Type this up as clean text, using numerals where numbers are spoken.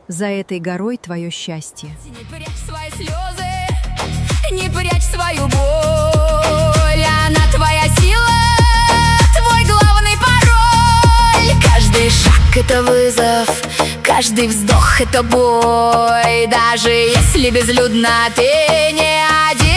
За этой горой твое счастье. Не прячь свои слезы, не прячь свою боль. Она твоя сила, твой главный пароль. Каждый шаг — это вызов, каждый вздох — это бой. Даже если безлюдно, ты не один.